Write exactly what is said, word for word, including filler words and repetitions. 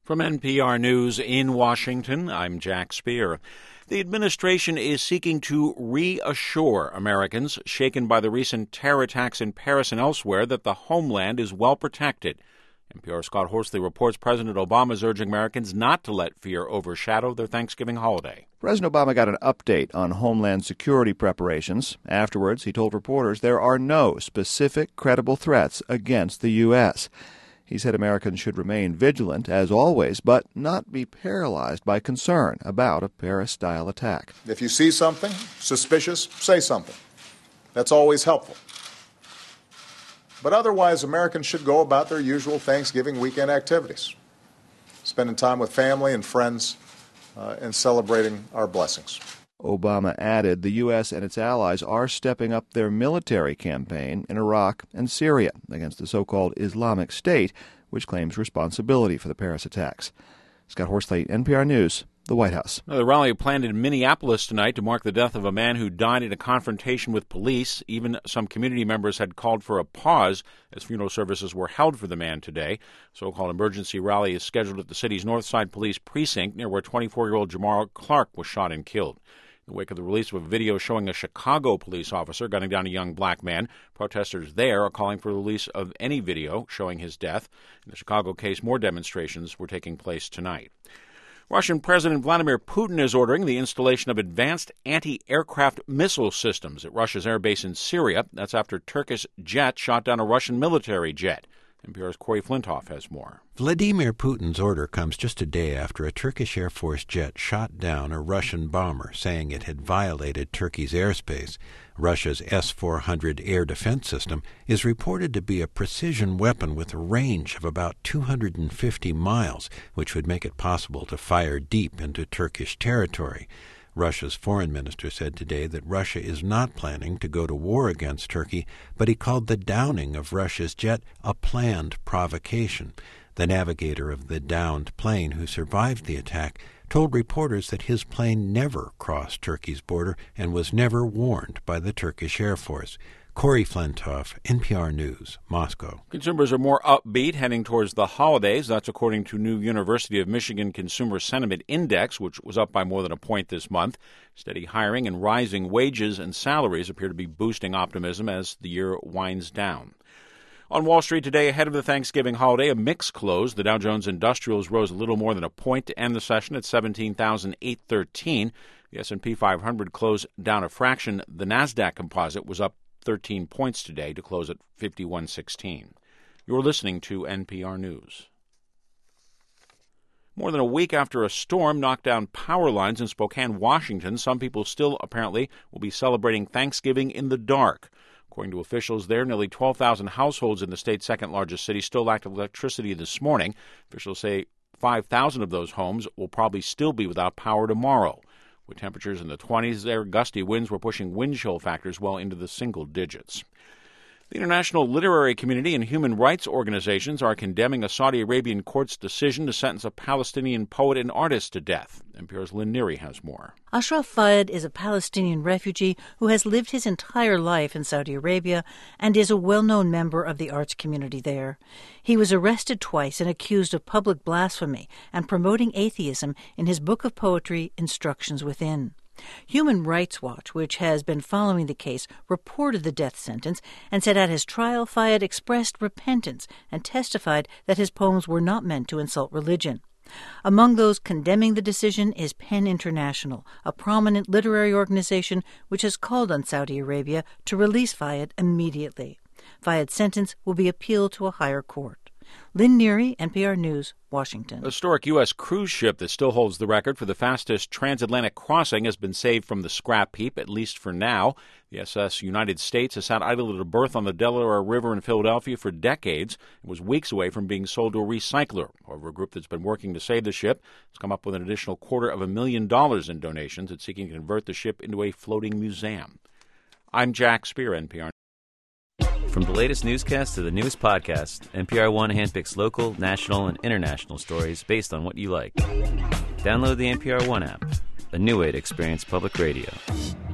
From N P R News in Washington, I'm Jack Speer. The administration is seeking to reassure Americans shaken by the recent terror attacks in Paris and elsewhere that the homeland is well protected. N P R's Scott Horsley reports President Obama is urging Americans not to let fear overshadow their Thanksgiving holiday. President Obama got an update on Homeland Security preparations. Afterwards, he told reporters there are no specific credible threats against the U S He said Americans should remain vigilant, as always, but not be paralyzed by concern about a Paris-style attack. If you see something suspicious, say something. That's always helpful. But otherwise, Americans should go about their usual Thanksgiving weekend activities, spending time with family and friends uh, and celebrating our blessings. Obama added the U S and its allies are stepping up their military campaign in Iraq and Syria against the so-called Islamic State, which claims responsibility for the Paris attacks. Scott Horsley, N P R News, the White House. The rally planned in Minneapolis tonight to mark the death of a man who died in a confrontation with police. Even some community members had called for a pause as funeral services were held for the man today. So-called emergency rally is scheduled at the city's Northside Police Precinct, near where twenty-four-year-old Jamar Clark was shot and killed. In the wake of the release of a video showing a Chicago police officer gunning down a young black man, protesters there are calling for the release of any video showing his death. In the Chicago case, more demonstrations were taking place tonight. Russian President Vladimir Putin is ordering the installation of advanced anti-aircraft missile systems at Russia's airbase in Syria. That's after Turkish jet shot down a Russian military jet. N P R's Corey Flintoff has more. Vladimir Putin's order comes just a day after a Turkish Air Force jet shot down a Russian bomber, saying it had violated Turkey's airspace. Russia's S four hundred air defense system is reported to be a precision weapon with a range of about two hundred fifty miles, which would make it possible to fire deep into Turkish territory. Russia's foreign minister said today that Russia is not planning to go to war against Turkey, but he called the downing of Russia's jet a planned provocation. The navigator of the downed plane who survived the attack told reporters that his plane never crossed Turkey's border and was never warned by the Turkish Air Force. Corey Flintoff, N P R News, Moscow. Consumers are more upbeat heading towards the holidays. That's according to new University of Michigan Consumer Sentiment Index, which was up by more than a point this month. Steady hiring and rising wages and salaries appear to be boosting optimism as the year winds down. On Wall Street today, ahead of the Thanksgiving holiday, a mixed close. The Dow Jones Industrials rose a little more than a point to end the session at seventeen thousand eight hundred thirteen. The S and P five hundred closed down a fraction. The NASDAQ Composite was up thirteen points today to close at fifty-one sixteen. You're listening to N P R News. More than a week after a storm knocked down power lines in Spokane, Washington, some people still apparently will be celebrating Thanksgiving in the dark. According to officials there, nearly twelve thousand households in the state's second-largest city still lacked electricity this morning. Officials say five thousand of those homes will probably still be without power tomorrow. With temperatures in the twenties there, gusty winds were pushing wind chill factors well into the single digits. The international literary community and human rights organizations are condemning a Saudi Arabian court's decision to sentence a Palestinian poet and artist to death. N P R's Lynn Neary has more. Ashraf Fayed is a Palestinian refugee who has lived his entire life in Saudi Arabia and is a well-known member of the arts community there. He was arrested twice and accused of public blasphemy and promoting atheism in his book of poetry, Instructions Within. Human Rights Watch, which has been following the case, reported the death sentence and said at his trial Fayed expressed repentance and testified that his poems were not meant to insult religion. Among those condemning the decision is PEN International, a prominent literary organization which has called on Saudi Arabia to release Fayed immediately. Fayed's sentence will be appealed to a higher court. Lynn Neary, N P R News, Washington. A historic U S cruise ship that still holds the record for the fastest transatlantic crossing has been saved from the scrap heap, at least for now. The S S United States has sat idle at a berth on the Delaware River in Philadelphia for decades and was weeks away from being sold to a recycler. However, a group that's been working to save the ship has come up with an additional quarter of a million dollars in donations. It's seeking to convert the ship into a floating museum. I'm Jack Speer, N P R. From the latest newscast to the newest podcast, N P R One handpicks local, national, and international stories based on what you like. Download the N P R One app, a new way to experience public radio.